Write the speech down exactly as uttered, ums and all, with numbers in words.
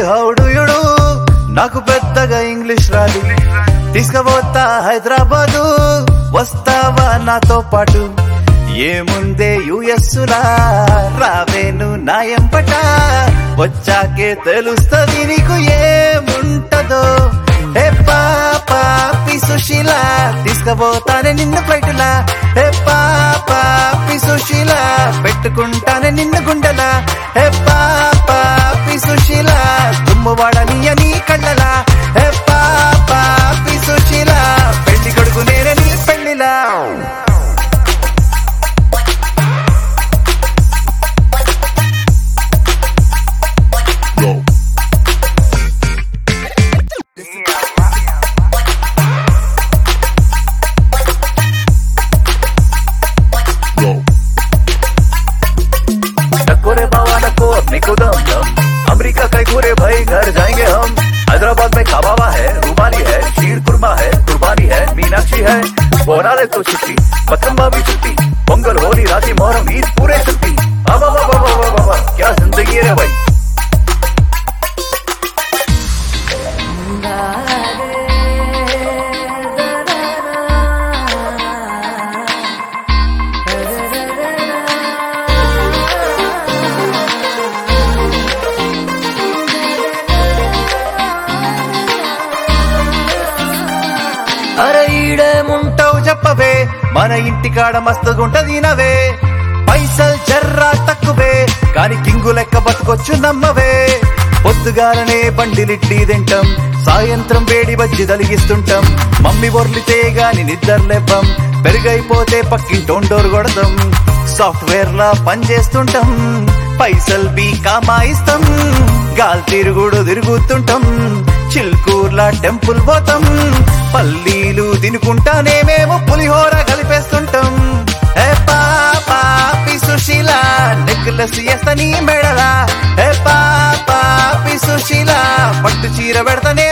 హౌడుయుడు నాకు పెద్దగా ఇంగ్లీష్ రాదు, తీసుకుపోతా హైదరాబాదు, వస్తావా నాతో పాటు? ఏముందే యుఎస్సులా రావేను నాయంపట, వచ్చాకే తెలుస్తది నీకు ఏముంటదో. హే పాపా సుశీల తీసుకుపోతానే నిన్ను ఫ్లైటులా, హే పాపా సుశీల పెట్టుకుంటానే నిన్ను గుండెలా, హే పాపా సుశీల దుమ్ము వాడని అని కళ్ళలా, హే పాపా సుశీల పెళ్లి కొడుకు నేనే నీ పెళ్లిలా. अमेरिका कई पूरे भाई घर जाएंगे हम, हैदराबाद में कबाबा है, रुमाली है, शीर कुर्मा है, कुर्बानी है, मीनाक्षी है, बोनाले तो छुट्टी, पतंबा भी छुट्टी, पोंगल होली राखी मोहरम ईद पूरे छुट्टी. बाबा बाबा बाबा बाबा क्या जिंदगी है भाई. అరే ఈడేముంటావు చెప్పవే, మన ఇంటికాడ మస్తుగుంటది నవే, పైసల్ జర్రా తక్కువే కాని కింగు లెక్క బతుకొచ్చు నమ్మవే. పొద్దుగాలనే బండిలిడ్లీ తింటాం, సాయంత్రం వేడి బజ్జి తలిగిస్తుంటాం, మమ్మీ బొర్లితే గాని నిద్రలేవ్వం, పెరుగైపోతే పక్కింటోండోరు కొడతాం, సాఫ్ట్వేర్ లా పనిచేస్తుంటాం, పైసల్ బీ కామాయిస్తాం, గాల్ తిరుగుడు తిరుగుతుంటాం, చిల్కూర్లా టెంపుల్ పోతాం, పల్లీలు తినుకుంటానే మేము పులిహోర కలిపేస్తుంటాం. హే పాపా సుశీల నెక్లెస్ ఎస్తని మెడలా, హే పాపా సుశీల పట్టు చీర పెడతనే